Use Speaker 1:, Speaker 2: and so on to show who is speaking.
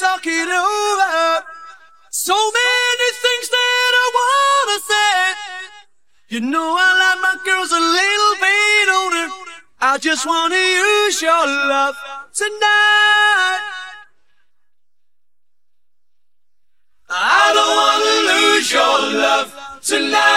Speaker 1: talk it over. So many things that I wanna say. You know I like my girls a little bit older. I just wanna use your love tonight. I don't wanna lose your love tonight.